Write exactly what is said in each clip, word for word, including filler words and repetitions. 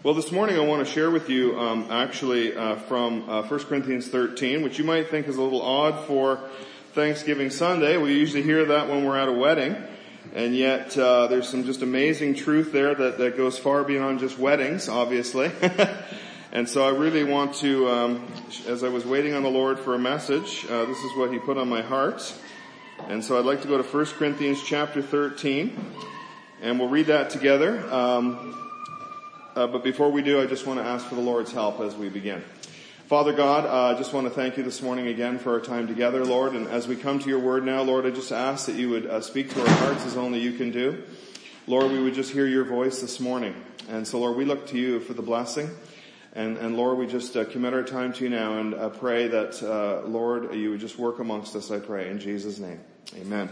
Well, this morning I want to share with you um, actually uh, from uh, First Corinthians thirteen, which you might think is a little odd for Thanksgiving Sunday. We usually hear that when we're at a wedding, and yet uh, there's some just amazing truth there that, that goes far beyond just weddings, obviously. And so I really want to, um, as I was waiting on the Lord for a message, uh, this is what He put on my heart. And so I'd like to go to First Corinthians chapter thirteen, and we'll read that together. Um, Uh, but before we do, I just want to ask for the Lord's help as we begin. Father God, uh, I just want to thank you this morning again for our time together, Lord. And as we come to your word now, Lord, I just ask that you would uh, speak to our hearts as only you can do. Lord, we would just hear your voice this morning. And so, Lord, we look to you for the blessing. And, and Lord, we just uh, commit our time to you now and uh, pray that, uh, Lord, you would just work amongst us, I pray, in Jesus' name. Amen.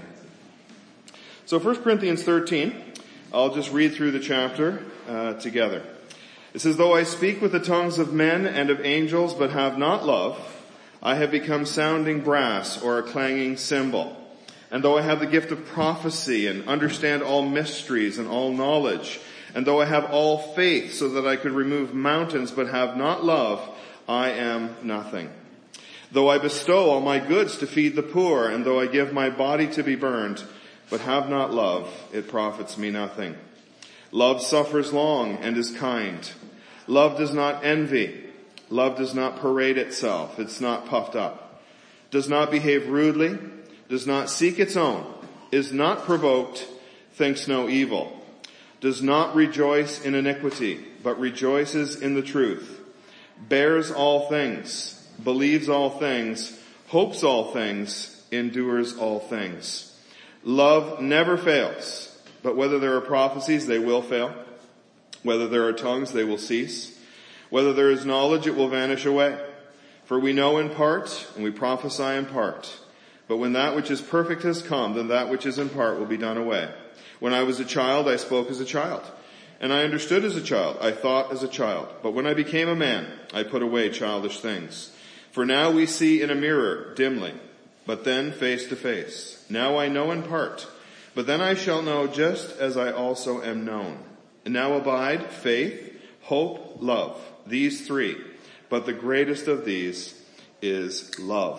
So First Corinthians thirteen, I'll just read through the chapter uh, together. It says, though I speak with the tongues of men and of angels, but have not love, I have become sounding brass or a clanging cymbal. And though I have the gift of prophecy and understand all mysteries and all knowledge, and though I have all faith so that I could remove mountains, but have not love, I am nothing. Though I bestow all my goods to feed the poor, and though I give my body to be burned, but have not love, it profits me nothing. Love suffers long and is kind. Love does not envy. Love does not parade itself. It's not puffed up. Does not behave rudely. Does not seek its own. Is not provoked. Thinks no evil. Does not rejoice in iniquity, but rejoices in the truth. Bears all things. Believes all things. Hopes all things. Endures all things. Love never fails. But whether there are prophecies, they will fail. Whether there are tongues, they will cease. Whether there is knowledge, it will vanish away. For we know in part, and we prophesy in part. But when that which is perfect has come, then that which is in part will be done away. When I was a child, I spoke as a child. And I understood as a child. I thought as a child. But when I became a man, I put away childish things. For now we see in a mirror, dimly. But then face to face. Now I know in part. But then I shall know just as I also am known. And now abide faith, hope, love. These three. But the greatest of these is love.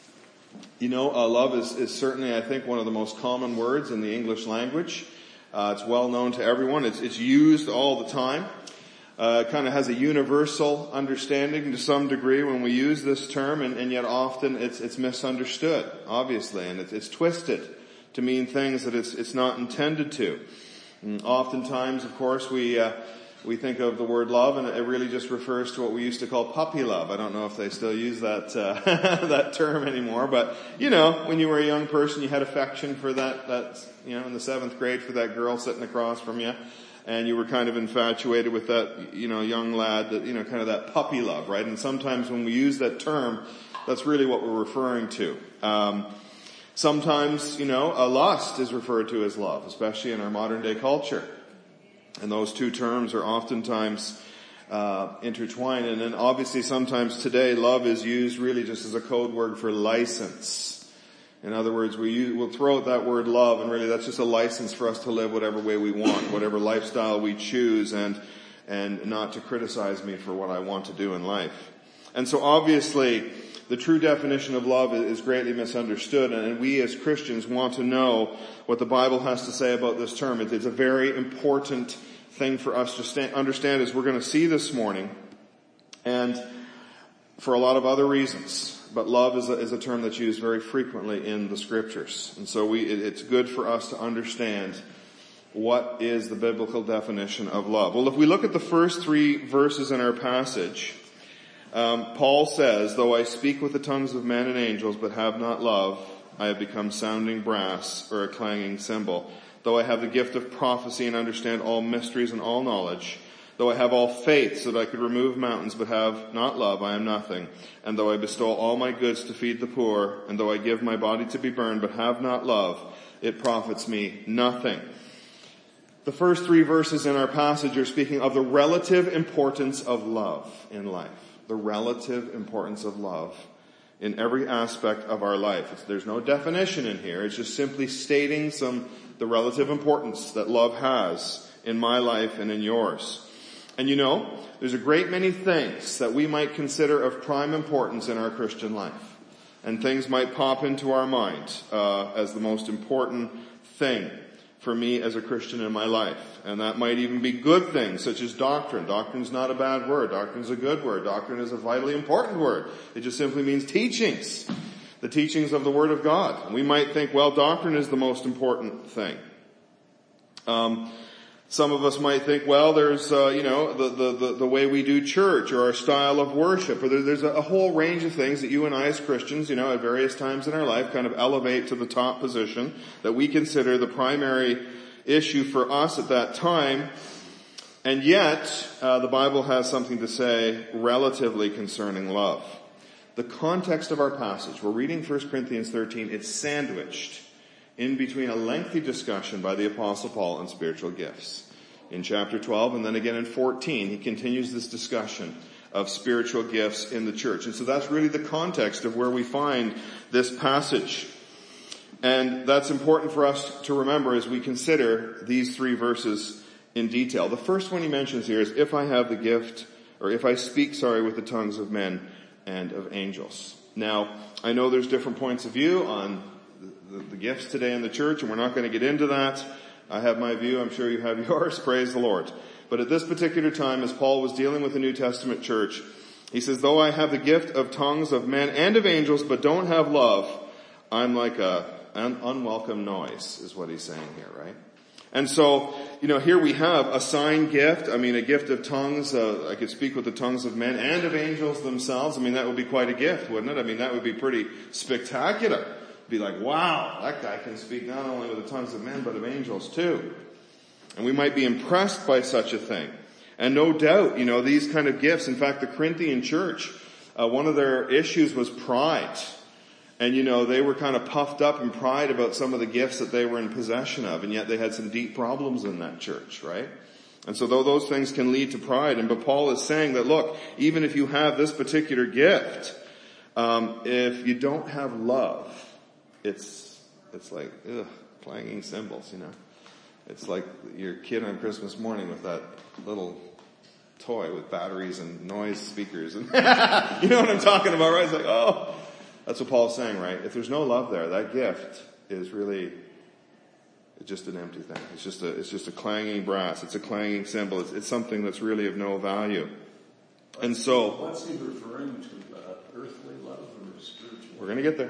You know, uh, love is, is certainly, I think, one of the most common words in the English language. Uh, it's well known to everyone. It's, it's used all the time. Uh, it kind of has a universal understanding to some degree when we use this term, and, and yet often it's, it's misunderstood, obviously, and it's, it's twisted to mean things that it's, it's not intended to. And oftentimes, of course, we, uh, we think of the word love and it really just refers to what we used to call puppy love. I don't know if they still use that, uh, that term anymore, but, you know, when you were a young person, you had affection for that, that, you know, in the seventh grade for that girl sitting across from you. And you were kind of infatuated with that, you know, young lad, that, you know, kind of that puppy love, right? And sometimes when we use that term, that's really what we're referring to. Um, Sometimes, you know, a lust is referred to as love, especially in our modern day culture. And those two terms are oftentimes uh intertwined. And then obviously sometimes today love is used really just as a code word for license. In other words, we use, we'll throw out that word love, and really that's just a license for us to live whatever way we want, whatever lifestyle we choose, and and not to criticize me for what I want to do in life. And so obviously the true definition of love is greatly misunderstood, and we as Christians want to know what the Bible has to say about this term. It's a very important thing for us to understand, as we're going to see this morning, and for a lot of other reasons. But love is a, is a term that's used very frequently in the Scriptures. And so we, it, it's good for us to understand what is the biblical definition of love. Well, if we look at the first three verses in our passage, Um, Paul says, though I speak with the tongues of men and angels, but have not love, I have become sounding brass or a clanging cymbal. Though I have the gift of prophecy and understand all mysteries and all knowledge, though I have all faith so that I could remove mountains, but have not love, I am nothing. And though I bestow all my goods to feed the poor, and though I give my body to be burned, but have not love, it profits me nothing. The first three verses in our passage are speaking of the relative importance of love in life. The relative importance of love in every aspect of our life. It's, there's no definition in here. It's just simply stating some, the relative importance that love has in my life and in yours. And you know, there's a great many things that we might consider of prime importance in our Christian life. And things might pop into our mind uh, as the most important thing for me as a Christian in my life. And that might even be good things, such as doctrine. Doctrine's not a bad word. Doctrine's a good word. Doctrine is a vitally important word. It just simply means teachings. The teachings of the Word of God. And we might think, well, doctrine is the most important thing. Um, some of us might think, well, there's, uh, you know, the, the, the, the way we do church or our style of worship, or there, there's a, a whole range of things that you and I as Christians, you know, at various times in our life kind of elevate to the top position that we consider the primary issue for us at that time. And yet, uh, the Bible has something to say relatively concerning love. The context of our passage, we're reading First Corinthians thirteen, it's sandwiched in between a lengthy discussion by the Apostle Paul on spiritual gifts. In chapter twelve and then again in fourteen, he continues this discussion of spiritual gifts in the church. And so that's really the context of where we find this passage. And that's important for us to remember as we consider these three verses in detail. The first one he mentions here is, if I have the gift, or if I speak, sorry, with the tongues of men and of angels. Now, I know there's different points of view on the, the, the gifts today in the church, and we're not going to get into that. I have my view, I'm sure you have yours, praise the Lord. But at this particular time, as Paul was dealing with the New Testament church, he says, though I have the gift of tongues of men and of angels, but don't have love, I'm like a, an unwelcome noise, is what he's saying here, right? And so, you know, here we have a sign gift. I mean, a gift of tongues. Uh, I could speak with the tongues of men and of angels themselves. I mean, that would be quite a gift, wouldn't it? I mean, that would be pretty spectacular. Be like, wow, that guy can speak not only with the tongues of men, but of angels too. And we might be impressed by such a thing. And no doubt, you know, these kind of gifts. In fact, the Corinthian church, uh, one of their issues was pride. And, you know, they were kind of puffed up in pride about some of the gifts that they were in possession of, and yet they had some deep problems in that church, right? And so though those things can lead to pride, and but Paul is saying that, look, even if you have this particular gift, um, if you don't have love, it's, it's like, ugh, clanging cymbals, you know. It's like your kid on Christmas morning with that little toy with batteries and noise speakers, and you know what I'm talking about, right? It's like, oh. That's what Paul's saying, right? If there's no love there, that gift is really just an empty thing. It's just a, it's just a clanging brass. It's a clanging cymbal. It's, it's something that's really of no value. And so, what's he referring to? Uh, earthly love or spiritual? We're going to get there.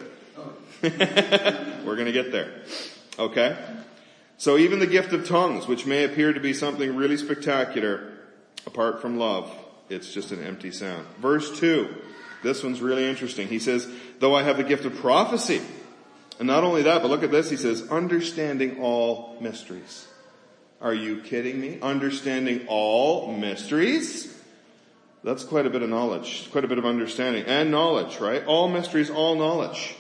Oh. We're going to get there. Okay? So even the gift of tongues, which may appear to be something really spectacular, apart from love, it's just an empty sound. Verse two. This one's really interesting. He says, though I have the gift of prophecy. And not only that, but look at this. He says, understanding all mysteries. Are you kidding me? Understanding all mysteries? That's quite a bit of knowledge. Quite a bit of understanding. And knowledge, right? All mysteries, all knowledge.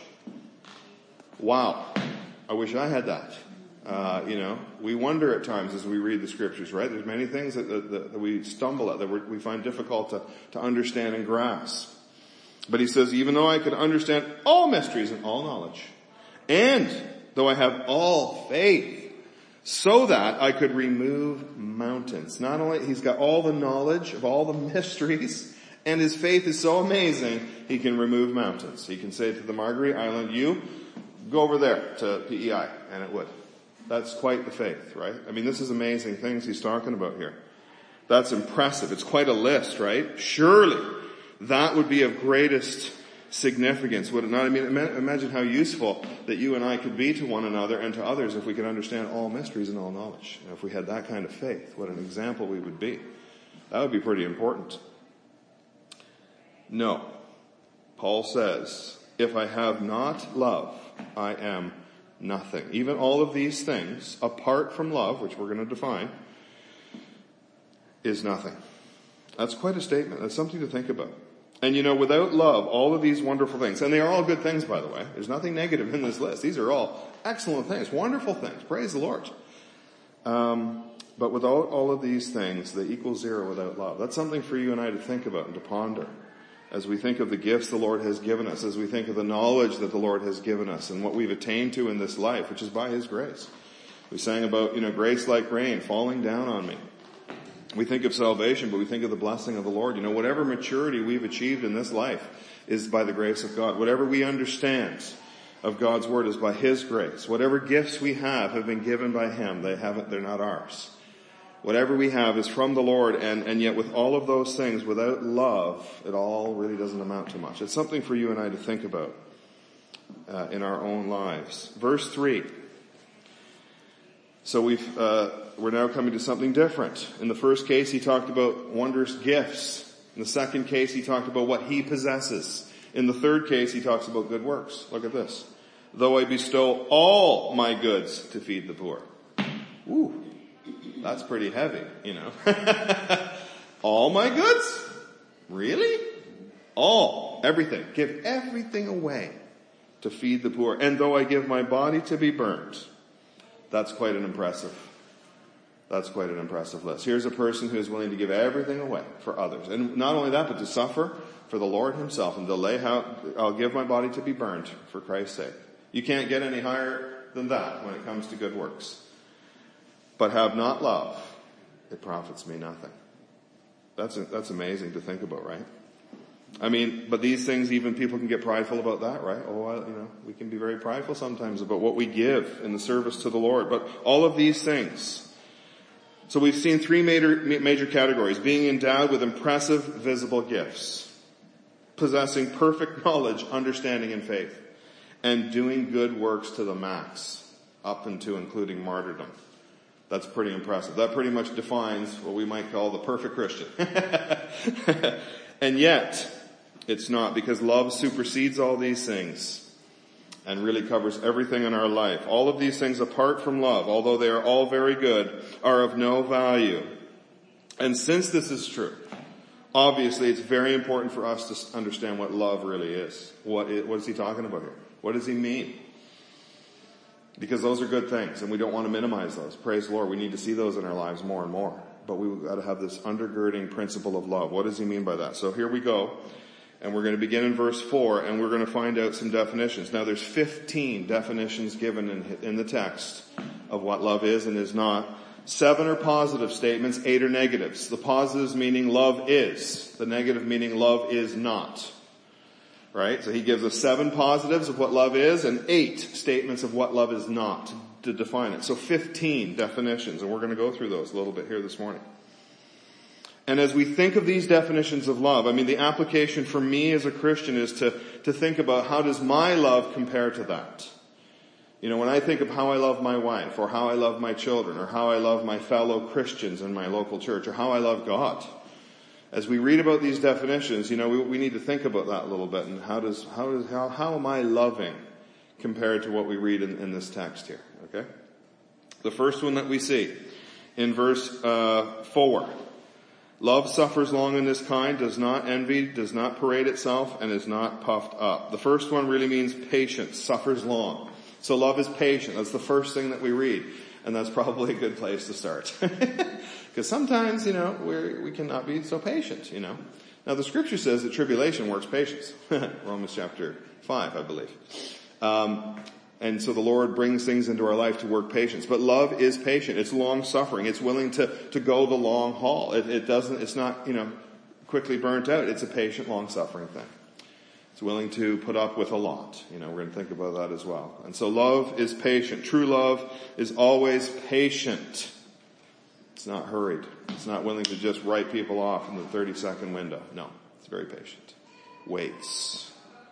Wow. I wish I had that. Uh, you know, we wonder at times as we read the scriptures, right? There's many things that, that, that we stumble at, that we're, we find difficult to, to understand and grasp. But he says, even though I could understand all mysteries and all knowledge, and though I have all faith, so that I could remove mountains. Not only, he's got all the knowledge of all the mysteries, and his faith is so amazing, he can remove mountains. He can say to the Marguerite Island, you, go over there to P E I, and it would. That's quite the faith, right? I mean, this is amazing things he's talking about here. That's impressive. It's quite a list, right? Surely that would be of greatest significance, would it not? I mean, imagine how useful that you and I could be to one another and to others if we could understand all mysteries and all knowledge. You know, if we had that kind of faith, what an example we would be. That would be pretty important. No. Paul says, if I have not love, I am nothing. Even all of these things, apart from love, which we're going to define, is nothing. That's quite a statement. That's something to think about. And you know, without love, all of these wonderful things, and they are all good things, by the way. There's nothing negative in this list. These are all excellent things, wonderful things. Praise the Lord. Um, but without all of these things, they equal zero without love. That's something for you and I to think about and to ponder as we think of the gifts the Lord has given us, as we think of the knowledge that the Lord has given us and what we've attained to in this life, which is by His grace. We sang about, you know, grace like rain falling down on me. We think of salvation, but we think of the blessing of the Lord. You know, whatever maturity we've achieved in this life is by the grace of God. Whatever we understand of God's word is by His grace. Whatever gifts we have have been given by Him. They haven't, they're not ours. Whatever we have is from the Lord, and, and yet with all of those things, without love, it all really doesn't amount to much. It's something for you and I to think about uh, in our own lives. Verse three. So we've, uh, we're now coming to something different. In the first case, he talked about wondrous gifts. In the second case, he talked about what he possesses. In the third case, he talks about good works. Look at this. Though I bestow all my goods to feed the poor. Ooh. That's pretty heavy, you know. All my goods? Really? All. Everything. Give everything away to feed the poor. And though I give my body to be burned. That's quite an impressive, that's quite an impressive list. Here's a person who is willing to give everything away for others. And not only that, but to suffer for the Lord Himself and to lay out, I'll give my body to be burned for Christ's sake. You can't get any higher than that when it comes to good works. But have not love, it profits me nothing. That's, that's amazing to think about, right? I mean, but these things, even people can get prideful about that, right? Oh, I, you know, we can be very prideful sometimes about what we give in the service to the Lord. But all of these things. So we've seen three major, major categories. Being endowed with impressive, visible gifts. Possessing perfect knowledge, understanding, and faith. And doing good works to the max. Up into including martyrdom. That's pretty impressive. That pretty much defines what we might call the perfect Christian. And yet, it's not, because love supersedes all these things and really covers everything in our life. All of these things apart from love, although they are all very good, are of no value. And since this is true, obviously it's very important for us to understand what love really is. What is, what is he talking about here? What does he mean? Because those are good things, and we don't want to minimize those. Praise the Lord. We need to see those in our lives more and more. But we've got to have this undergirding principle of love. What does he mean by that? So here we go. And we're going to begin in verse four, and we're going to find out some definitions. Now there's fifteen definitions given in, in the text of what love is and is not. Seven are positive statements, eight are negatives. The positives meaning love is. The negative meaning love is not. Right? So he gives us seven positives of what love is and eight statements of what love is not to define it. So fifteen definitions, and we're going to go through those a little bit here this morning. And as we think of these definitions of love, I mean, the application for me as a Christian is to, to think about how does my love compare to that? You know, when I think of how I love my wife, or how I love my children, or how I love my fellow Christians in my local church, or how I love God, as we read about these definitions, you know, we, we need to think about that a little bit, and how does, how does, how, how am I loving compared to what we read in, in this text here, okay? The first one that we see in verse, uh, four. Love suffers long and is kind, does not envy, does not parade itself, and is not puffed up. The first one really means patience, suffers long. So love is patient. That's the first thing that we read. And that's probably a good place to start. Because sometimes, you know, we we cannot be so patient, you know. Now the scripture says that tribulation works patience. Romans chapter five, I believe. Um, and so the Lord brings things into our life to work patience. But love is patient. It's long suffering. It's willing to, to go the long haul. It, it doesn't, it's not, you know, quickly burnt out. It's a patient, long suffering thing. It's willing to put up with a lot. You know, we're going to think about that as well. And so love is patient. True love is always patient. It's not hurried. It's not willing to just write people off in the thirty second window. No, it's very patient. Waits.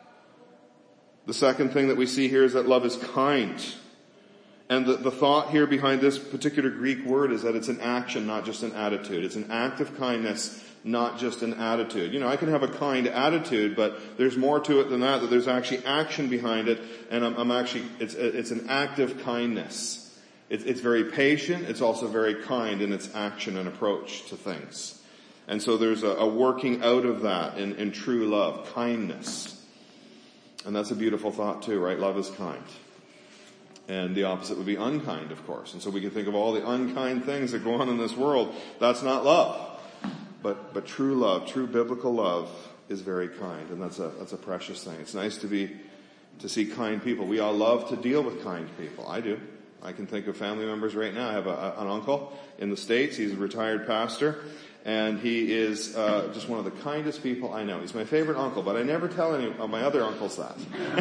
The second thing that we see here is that love is kind. And the, the thought here behind this particular Greek word is that it's an action, not just an attitude. It's an act of kindness, not just an attitude. You know, I can have a kind attitude, but there's more to it than that, that there's actually action behind it, and I'm, I'm actually, it's, it's an act of kindness. It's, it's very patient, it's also very kind in its action and approach to things. And so there's a, a working out of that in, in true love, kindness. And that's a beautiful thought too, right? Love is kind. And the opposite would be unkind, of course. And so we can think of all the unkind things that go on in this world. That's not love. But, but true love, true biblical love is very kind. And that's a, that's a precious thing. It's nice to be, to see kind people. We all love to deal with kind people. I do. I can think of family members right now. I have a, an uncle in the States. He's a retired pastor. And he is uh, just one of the kindest people I know. He's my favorite uncle, but I never tell any of my other uncles that.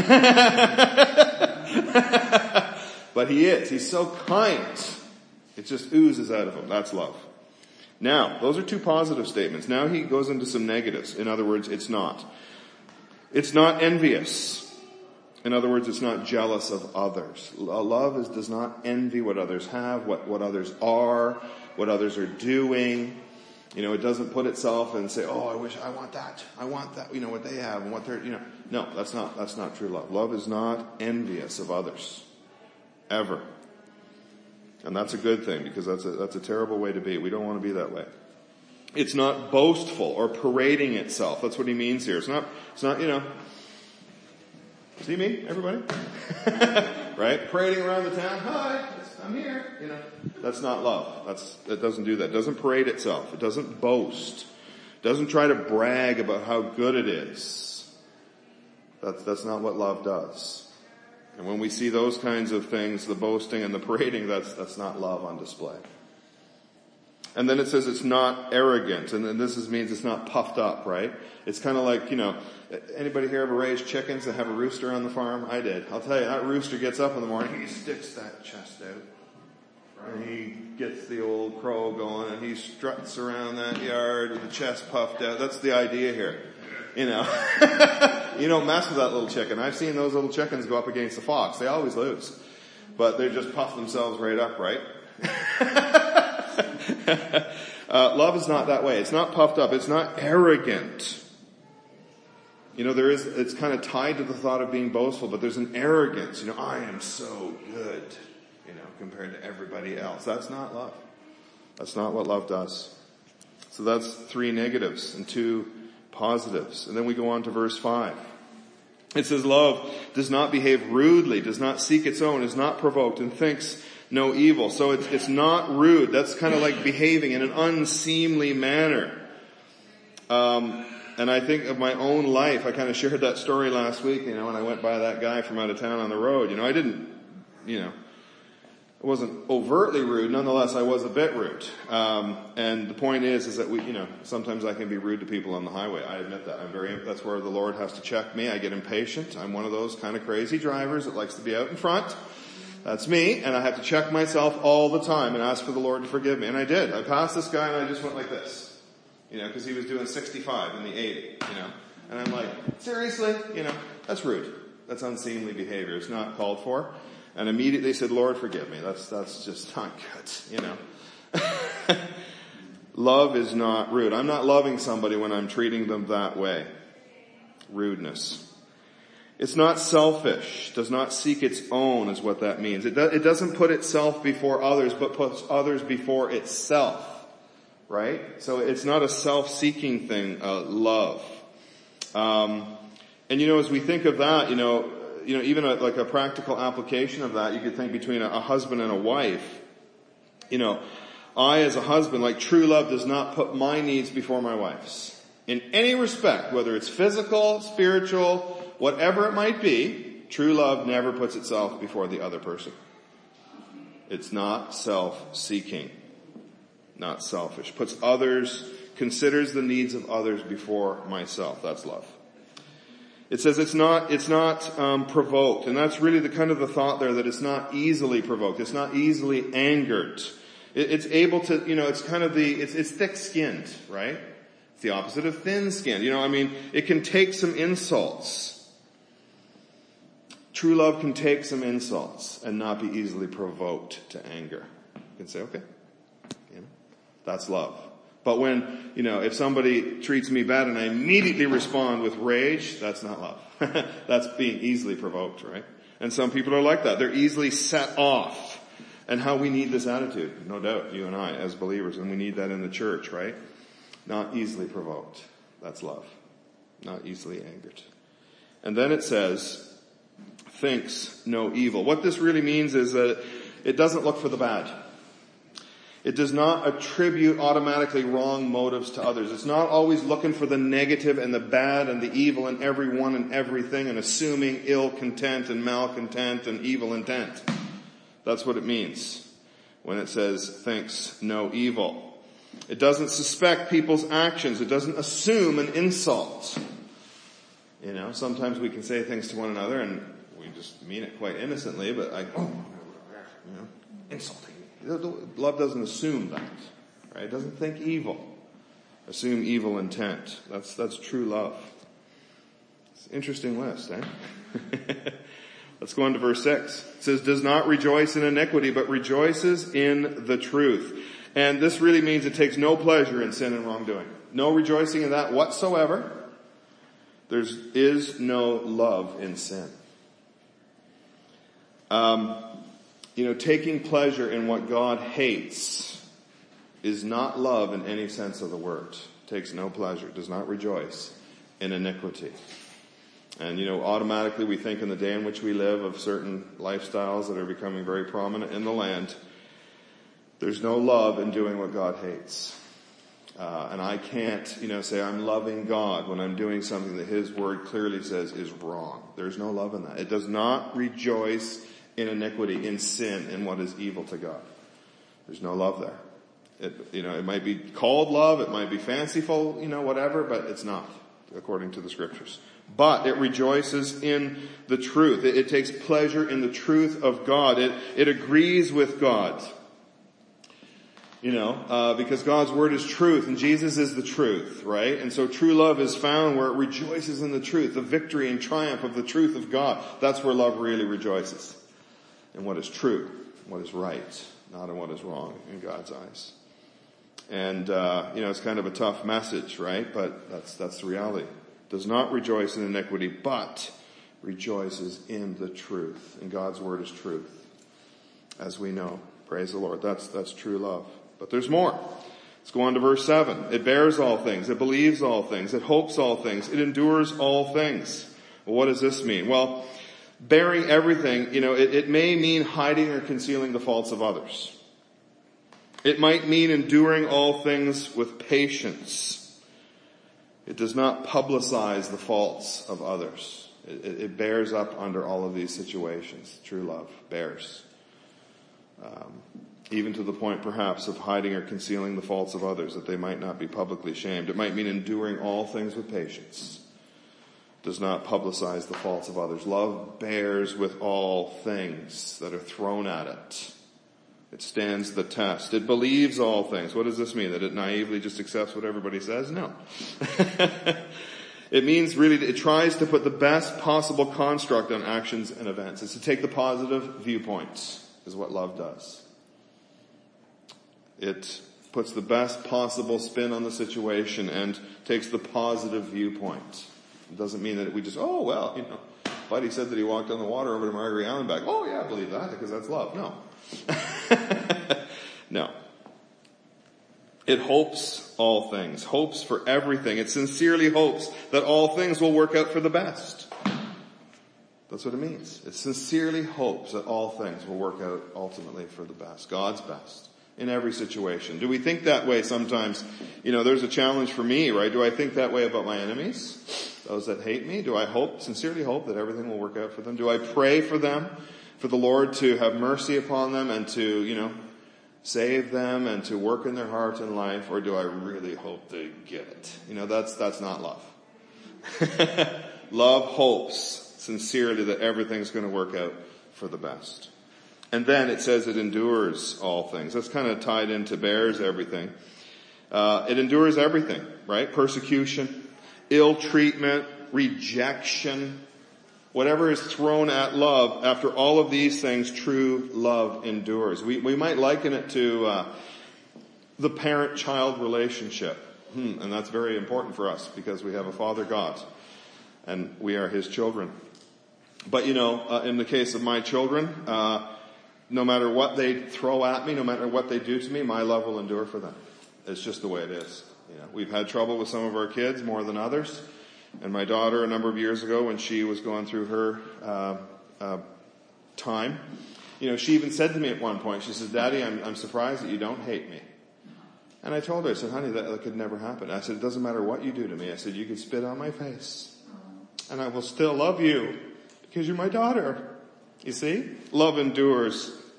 But he is. He's so kind. It just oozes out of him. That's love. Now, those are two positive statements. Now he goes into some negatives. In other words, it's not. It's not envious. In other words, it's not jealous of others. Love is, does not envy what others have, what, what others are, what others are doing. You know, it doesn't put itself and say, oh, I wish, I want that. I want that, you know, what they have and what they're, you know. No, that's not, that's not true love. Love is not envious of others. Ever. And that's a good thing, because that's a, that's a terrible way to be. We don't want to be that way. It's not boastful or parading itself. That's what he means here. It's not, it's not, you know, see me, everybody? Right? Parading around the town. Hi, I'm here. You know, that's not love. That's, it doesn't do that. It doesn't parade itself. It doesn't boast. It doesn't try to brag about how good it is. That's, that's not what love does. And when we see those kinds of things, the boasting and the parading, that's, that's not love on display. And then it says it's not arrogant, and then this is, means it's not puffed up, right? It's kind of like, you know, anybody here ever raised chickens and have a rooster on the farm? I did. I'll tell you, that rooster gets up in the morning, he sticks that chest out, and he gets the old crow going, and he struts around that yard with the chest puffed out. That's the idea here. You know, you don't mess with that little chicken. I've seen those little chickens go up against the fox. They always lose, but they just puff themselves right up, right? uh, love is not that way. It's not puffed up. It's not arrogant. You know, there is, it's kind of tied to the thought of being boastful, but there's an arrogance. You know, I am so good, you know, compared to everybody else. That's not love. That's not what love does. So that's three negatives and two positives. And then we go on to verse five. It says, love does not behave rudely, does not seek its own, is not provoked, and thinks no evil. So it's, it's not rude. That's kind of like behaving in an unseemly manner. Um, and I think of my own life. I kind of shared that story last week, you know, when I went by that guy from out of town on the road. You know, I didn't, you know, I wasn't overtly rude. Nonetheless, I was a bit rude. Um, and the point is, is that we, you know, sometimes I can be rude to people on the highway. I admit that. I'm very, that's where the Lord has to check me. I get impatient. I'm one of those kind of crazy drivers that likes to be out in front. That's me. And I have to check myself all the time and ask for the Lord to forgive me. And I did. I passed this guy and I just went like this, you know, cause he was doing sixty-five in the eighty, you know, and I'm like, seriously, you know, that's rude. That's unseemly behavior. It's not called for. And immediately said, Lord, forgive me. That's, that's just not good, you know. Love is not rude. I'm not loving somebody when I'm treating them that way. Rudeness. It's not selfish. Does not seek its own is what that means. It, do, it doesn't put itself before others, but puts others before itself. Right? So it's not a self-seeking thing, uh, love. Um, and you know, as we think of that, you know, you know, even a, like a practical application of that, you could think between a, a husband and a wife. You know, I as a husband, like true love does not put my needs before my wife's. In any respect, whether it's physical, spiritual, whatever it might be, true love never puts itself before the other person. It's not self-seeking, not selfish. Puts others, considers the needs of others before myself. That's love. It says it's not, it's not, um, provoked. And that's really the kind of the thought there, that it's not easily provoked. It's not easily angered. It, it's able to, you know, it's kind of the, it's, it's thick-skinned, right? It's the opposite of thin-skinned. You know, I mean, it can take some insults. True love can take some insults and not be easily provoked to anger. You can say, okay, you know, that's love. But when, you know, if somebody treats me bad and I immediately respond with rage, that's not love. That's being easily provoked, right? And some people are like that. They're easily set off. And how we need this attitude, no doubt, you and I as believers, and we need that in the church, right? Not easily provoked. That's love. Not easily angered. And then it says, thinks no evil. What this really means is that it doesn't look for the bad. It does not attribute automatically wrong motives to others. It's not always looking for the negative and the bad and the evil in everyone and everything and assuming ill content and malcontent and evil intent. That's what it means when it says thinks no evil. It doesn't suspect people's actions. It doesn't assume an insult. You know, sometimes we can say things to one another and we just mean it quite innocently, but like, oh, you know, insulting me. Love doesn't assume that, right? It doesn't think evil. Assume evil intent. That's, that's true love. It's an interesting list, eh? Let's go on to verse six. It says, does not rejoice in iniquity, but rejoices in the truth. And this really means it takes no pleasure in sin and wrongdoing. No rejoicing in that whatsoever. There is no love in sin. Um, you know, taking pleasure in what God hates is not love in any sense of the word. Takes no pleasure, does not rejoice in iniquity. And, you know, automatically we think in the day in which we live of certain lifestyles that are becoming very prominent in the land. There's no love in doing what God hates. Uh, and I can't, you know, say I'm loving God when I'm doing something that His Word clearly says is wrong. There's no love in that. It does not rejoice in iniquity, in sin, in what is evil to God. There's no love there. It, you know, it might be called love, it might be fanciful, you know, whatever, but it's not, according to the Scriptures. But it rejoices in the truth. It, it takes pleasure in the truth of God. It, it agrees with God. You know, uh, because God's Word is truth and Jesus is the truth, right? And so true love is found where it rejoices in the truth, the victory and triumph of the truth of God. That's where love really rejoices. In what is true, what is right, not in what is wrong in God's eyes. And, uh, you know, it's kind of a tough message, right? But that's, that's the reality. Does not rejoice in iniquity, but rejoices in the truth. And God's Word is truth. As we know. Praise the Lord. That's, that's true love. But there's more. Let's go on to verse seven. It bears all things. It believes all things. It hopes all things. It endures all things. Well, what does this mean? Well, bearing everything, you know, it, it may mean hiding or concealing the faults of others. It might mean enduring all things with patience. It does not publicize the faults of others. It, it, it bears up under all of these situations. True love bears. Um, even to the point perhaps of hiding or concealing the faults of others that they might not be publicly shamed. It might mean enduring all things with patience. Does not publicize the faults of others. Love bears with all things that are thrown at it. It stands the test. It believes all things. What does this mean? That it naively just accepts what everybody says? No. It means really that it tries to put the best possible construct on actions and events. It's to take the positive viewpoints, is what love does. It puts the best possible spin on the situation and takes the positive viewpoint. It doesn't mean that we just, oh, well, you know, Buddy said that he walked on the water over to Margaret Island back. Oh, yeah, I believe that because that's love. No. No. It hopes all things, hopes for everything. It sincerely hopes that all things will work out for the best. That's what it means. It sincerely hopes that all things will work out ultimately for the best, God's best, in every situation. Do we think that way sometimes? You know, there's a challenge for me, right? Do I think that way about my enemies, those that hate me? Do I hope, sincerely hope that everything will work out for them? Do I pray for them, for the Lord to have mercy upon them and to, you know, save them and to work in their heart and life? Or do I really hope they get it? You know, that's, that's not love. Love hopes sincerely that everything's going to work out for the best. And then it says it endures all things. That's kind of tied into bears everything. Uh, it endures everything, right? Persecution, ill treatment, rejection, whatever is thrown at love. After all of these things, true love endures. We, we might liken it to uh, the parent-child relationship. Hmm, and that's very important for us because we have a Father God and we are His children. But, you know, uh, in the case of my children, uh, no matter what they throw at me, no matter what they do to me, my love will endure for them. It's just the way it is. You know, we've had trouble with some of our kids more than others. And my daughter, a number of years ago, when she was going through her uh, uh, time, you know, she even said to me at one point, she says, Daddy, I'm, I'm surprised that you don't hate me. And I told her, I said, honey, that, that could never happen. I said, it doesn't matter what you do to me. I said, you could spit on my face. And I will still love you because you're my daughter. You see? Love endures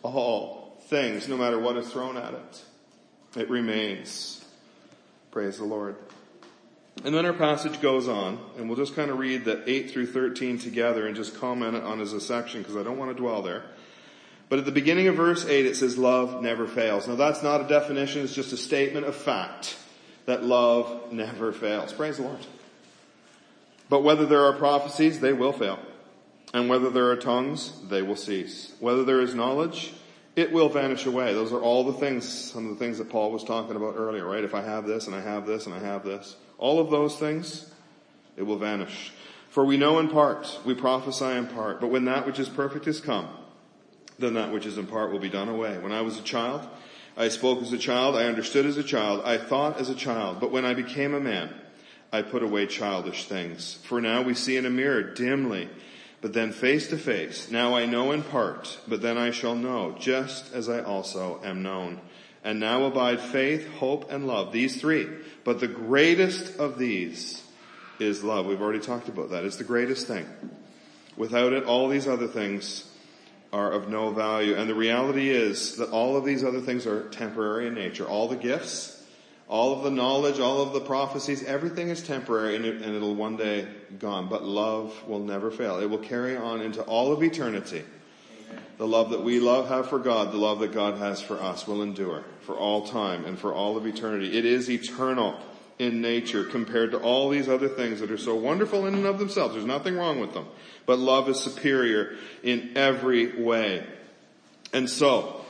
all things, no matter what is thrown at it. It remains. Praise the Lord. And then our passage goes on, and we'll just kind of read the eight through thirteen together and just comment on as a section because I don't want to dwell there. But at the beginning of verse eight it says, love never fails. Now that's not a definition, it's just a statement of fact that love never fails. Praise the Lord. But whether there are prophecies, they will fail. And whether there are tongues, they will cease. Whether there is knowledge, it will vanish away. Those are all the things, some of the things that Paul was talking about earlier, right? If I have this and I have this and I have this, all of those things, it will vanish. For we know in part, we prophesy in part, but when that which is perfect is come, then that which is in part will be done away. When I was a child, I spoke as a child, I understood as a child, I thought as a child, but when I became a man, I put away childish things. For now we see in a mirror dimly, but then face to face. Now I know in part, but then I shall know, just as I also am known. And now abide faith, hope, and love, these three. But the greatest of these is love. We've already talked about that. It's the greatest thing. Without it, all these other things are of no value. And the reality is that all of these other things are temporary in nature. All the gifts, all of the knowledge, all of the prophecies, everything is temporary and, it, and it'll one day gone. But love will never fail. It will carry on into all of eternity. The love that we love have for God, the love that God has for us will endure for all time and for all of eternity. It is eternal in nature compared to all these other things that are so wonderful in and of themselves. There's nothing wrong with them. But love is superior in every way. And so,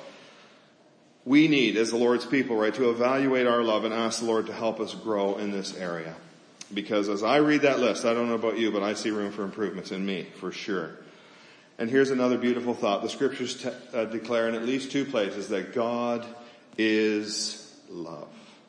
we need, as the Lord's people, right, to evaluate our love and ask the Lord to help us grow in this area. Because as I read that list, I don't know about you, but I see room for improvements in me, for sure. And here's another beautiful thought. The scriptures te- uh, declare in at least two places that God is love.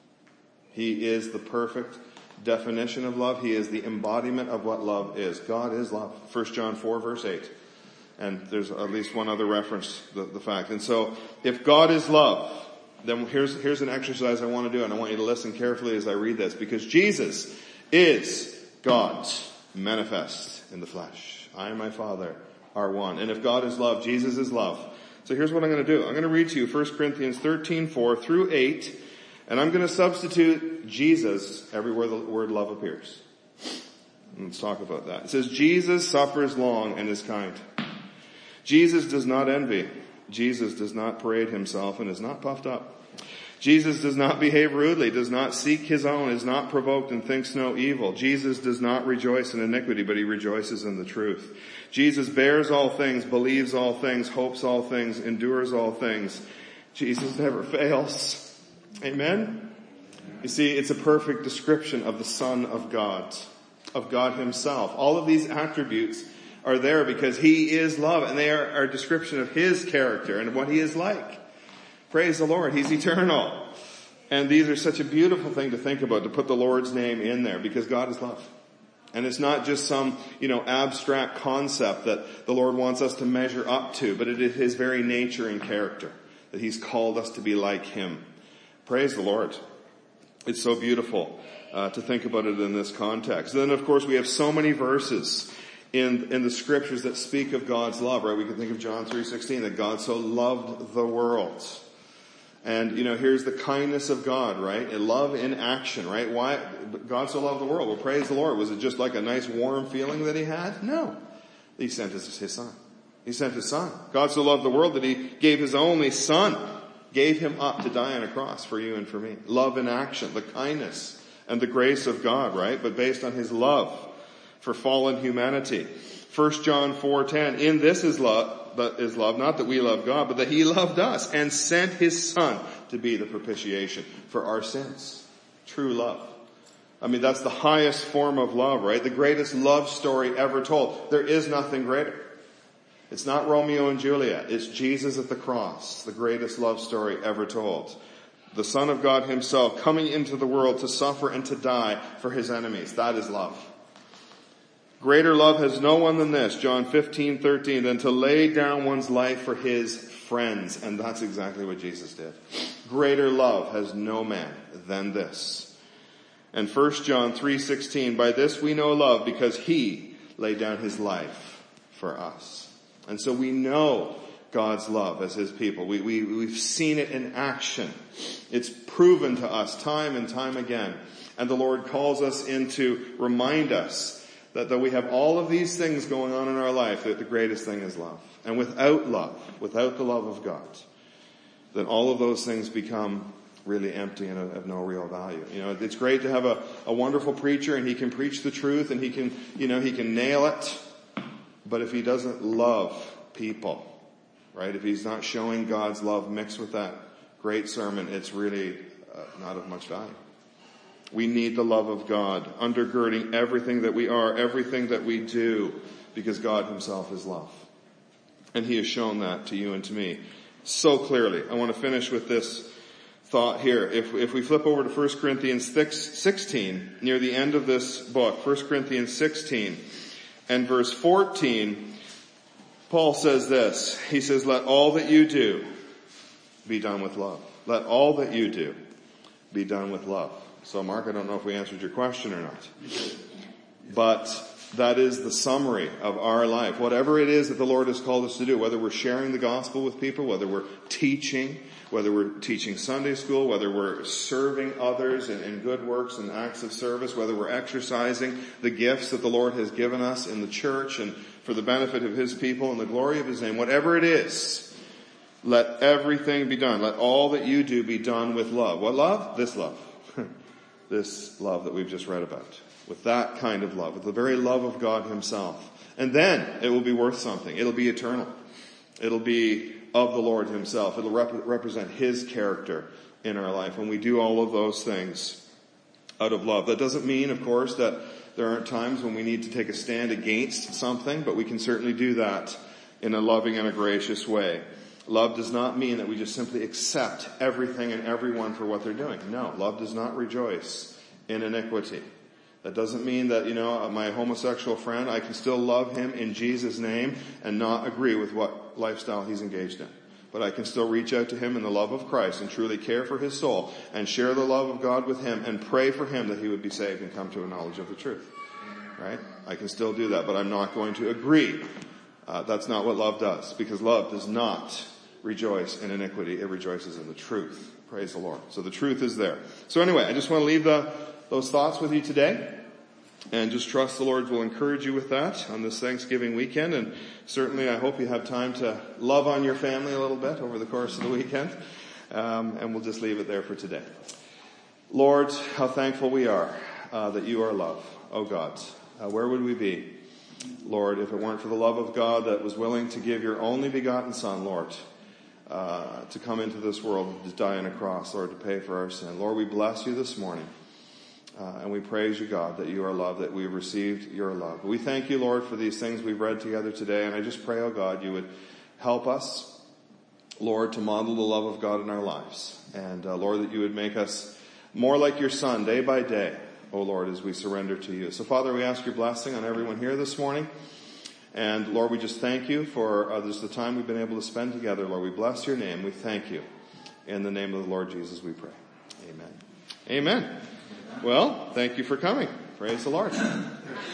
He is the perfect definition of love. He is the embodiment of what love is. God is love. First John four verse eight. And there's at least one other reference, the, the fact. And so, if God is love, then here's, here's an exercise I want to do, and I want you to listen carefully as I read this, because Jesus is God manifest in the flesh. I and my Father are one. And if God is love, Jesus is love. So here's what I'm going to do. I'm going to read to you First Corinthians thirteen, four through eight, and I'm going to substitute Jesus everywhere the word love appears. Let's talk about that. It says, Jesus suffers long and is kind. Jesus does not envy. Jesus does not parade himself and is not puffed up. Jesus does not behave rudely, does not seek his own, is not provoked and thinks no evil. Jesus does not rejoice in iniquity, but he rejoices in the truth. Jesus bears all things, believes all things, hopes all things, endures all things. Jesus never fails. Amen? You see, it's a perfect description of the Son of God, of God himself. All of these attributes are there because he is love, and they are, are a description of his character and what he is like. Praise the Lord. He's eternal. And these are such a beautiful thing to think about, to put the Lord's name in there, because God is love. And it's not just some, you know, abstract concept that the Lord wants us to measure up to, but it is his very nature and character, that he's called us to be like him. Praise the Lord. It's so beautiful uh, to think about it in this context. Then, of course, we have so many verses in in the scriptures that speak of God's love, right? We can think of John three sixteen, that God so loved the world. And, you know, here's the kindness of God, right? And love in action, right? Why? God so loved the world. Well, praise the Lord. Was it just like a nice warm feeling that he had? No. He sent his, his son. He sent his son. God so loved the world that he gave his only son, gave him up to die on a cross for you and for me. Love in action, the kindness and the grace of God, right? But based on his love for fallen humanity. First John four ten, in this is love, that is love, not that we love God, but that he loved us and sent his son to be the propitiation for our sins. True love. I mean, that's the highest form of love, right? The greatest love story ever told. There is nothing greater. It's not Romeo and Juliet. It's Jesus at the cross, the greatest love story ever told. The Son of God himself coming into the world to suffer and to die for his enemies. That is love. Greater love has no one than this, John fifteen thirteen, than to lay down one's life for his friends. And that's exactly what Jesus did. Greater love has no man than this. And First John three sixteen, by this we know love, because he laid down his life for us. And so we know God's love as his people. We, we, we've seen it in action. It's proven to us time and time again. And the Lord calls us in to remind us that though we have all of these things going on in our life, that the greatest thing is love. And without love, without the love of God, then all of those things become really empty and of no real value. You know, it's great to have a, a wonderful preacher and he can preach the truth and he can, you know, he can nail it. But if he doesn't love people, right, if he's not showing God's love mixed with that great sermon, it's really uh, not of much value. We need the love of God undergirding everything that we are, everything that we do, because God himself is love. And he has shown that to you and to me so clearly. I want to finish with this thought here. If, if we flip over to First Corinthians sixteen, near the end of this book, First Corinthians sixteen and verse fourteen, Paul says this. He says, let all that you do be done with love. Let all that you do be done with love. So Mark, I don't know if we answered your question or not. But that is the summary of our life. Whatever it is that the Lord has called us to do, whether we're sharing the gospel with people, whether we're teaching, whether we're teaching Sunday school, whether we're serving others in, in good works and acts of service, whether we're exercising the gifts that the Lord has given us in the church and for the benefit of his people and the glory of his name, whatever it is, let everything be done. Let all that you do be done with love. What love? This love. This love that we've just read about. With that kind of love, with the very love of God himself. And then it will be worth something. It'll be eternal. It'll be of the Lord himself. It'll rep- represent his character in our life when we do all of those things out of love. That doesn't mean, of course, that there aren't times when we need to take a stand against something, but we can certainly do that in a loving and a gracious way. Love does not mean that we just simply accept everything and everyone for what they're doing. No, love does not rejoice in iniquity. That doesn't mean that, you know, my homosexual friend, I can still love him in Jesus' name and not agree with what lifestyle he's engaged in. But I can still reach out to him in the love of Christ and truly care for his soul and share the love of God with him and pray for him that he would be saved and come to a knowledge of the truth. Right? I can still do that, but I'm not going to agree. Uh, that's not what love does, because love does not rejoice in iniquity. It rejoices in the truth. Praise the Lord. So the truth is there. So anyway, I just want to leave the, those thoughts with you today. And just trust the Lord will encourage you with that on this Thanksgiving weekend. And certainly I hope you have time to love on your family a little bit over the course of the weekend. Um, and we'll just leave it there for today. Lord, how thankful we are uh, that you are love. Oh God, uh, where would we be, Lord, if it weren't for the love of God that was willing to give your only begotten Son, Lord, uh, to come into this world, to die on a cross, Lord, to pay for our sin. Lord, we bless you this morning. Uh, and we praise you, God, that you are love, that we've received your love. We thank you, Lord, for these things we've read together today. And I just pray, oh God, you would help us, Lord, to model the love of God in our lives. And uh, Lord, that you would make us more like your Son day by day, oh Lord, as we surrender to you. So Father, we ask your blessing on everyone here this morning. And Lord, we just thank you for uh, this the time we've been able to spend together. Lord, we bless your name. We thank you. In the name of the Lord Jesus, we pray. Amen. Amen. Well, thank you for coming. Praise the Lord.